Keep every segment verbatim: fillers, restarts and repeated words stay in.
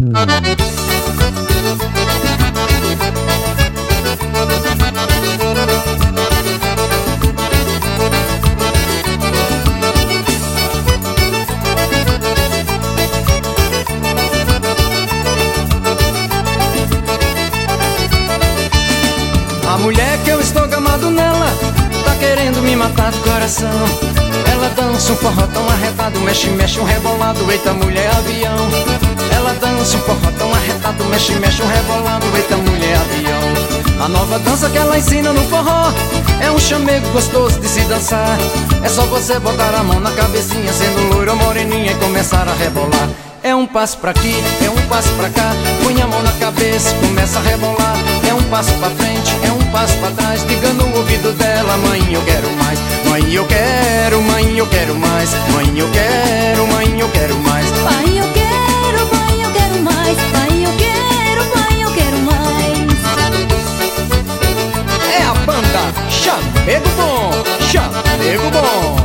A mulher que eu estou gamado nela tá querendo me matar do coração. Ela dança um forró tão arretado, mexe, mexe um rebolado, eita mulher avião. Ela dança um forró tão arretado, mexe, mexe um rebolado, eita mulher avião. A nova dança que ela ensina no forró é um chamego gostoso de se dançar. É só você botar a mão na cabecinha, sendo loira ou moreninha, e começar a rebolar. É um passo pra aqui, é um passo pra cá, põe a mão na cabeça e começa a rebolar. É um passo pra frente, é um passo pra trás, diga no ouvido dela: mãe, eu quero mais. Mãe, eu quero, mãe, eu quero mais. Mãe, eu quero, mãe, eu quero mais. Pai, eu quero, mãe, eu quero mais. Pai, eu quero, mãe, eu quero mais. É a banda Chamego Bom, Chamego Bom.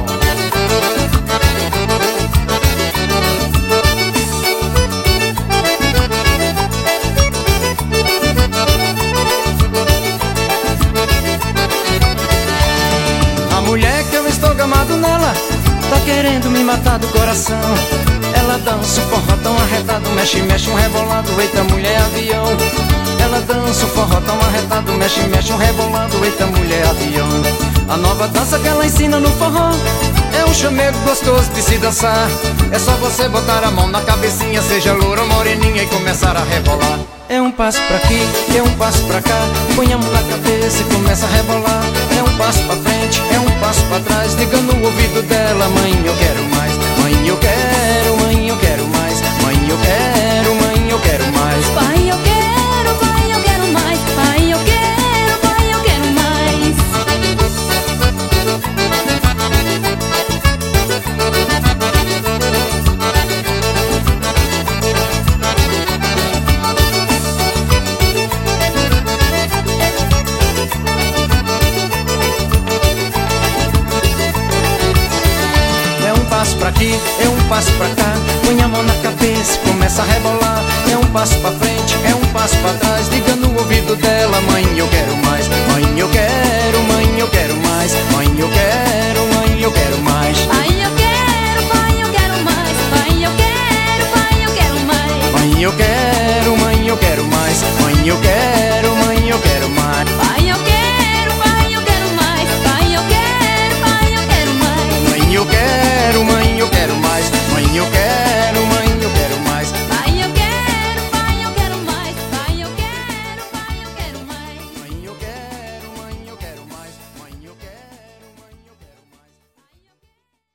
A mulher que eu estou gamado nela tá querendo me matar do coração. Ela dança um forró tão arretado, mexe, mexe um rebolado, eita mulher avião. Ela dança um forró tão arretado, mexe, mexe um rebolado, eita mulher avião. A nova dança que ela ensina no forró é um chamego gostoso de se dançar. É só você botar a mão na cabecinha, seja loura ou moreninha, e começar a rebolar. É um passo pra aqui, é um passo pra cá, põe a mão na cabeça e começa a rebolar. É um passo pra frente, é um passo pra trás, diga no ouvido dela: mãe, eu quero mais. Mãe, eu quero, mãe, eu quero mais. Mãe, eu quero, mãe, eu quero mais. Pai, eu quero, pai, eu quero mais. Pai, eu quero, pai, eu quero mais. É um passo pra aqui, é um passo pra cá, põe a mão na cabeça e começa a rebolar. É um passo pra frente, é um passo pra trás, diga no ouvido dela: mãe, eu quero mais. Mãe, eu quero, mãe, eu quero mais. Mãe, eu quero, mãe, eu quero mais. Pai, eu quero, pai, eu quero mais. Pai, eu quero, pai, eu quero mais. Mãe, eu quero, mãe, eu quero mais. Mãe, eu quero